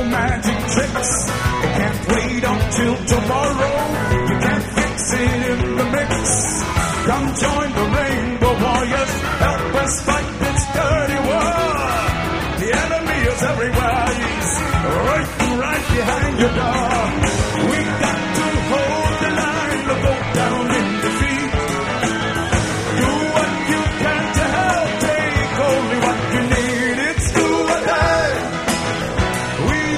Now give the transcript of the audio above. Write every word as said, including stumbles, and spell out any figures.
magic tricks. You can't wait until tomorrow. You can't fix it in the mix. Come join the Rainbow Warriors. Help us fight this dirty war. The enemy is everywhere. He's right, right behind your door.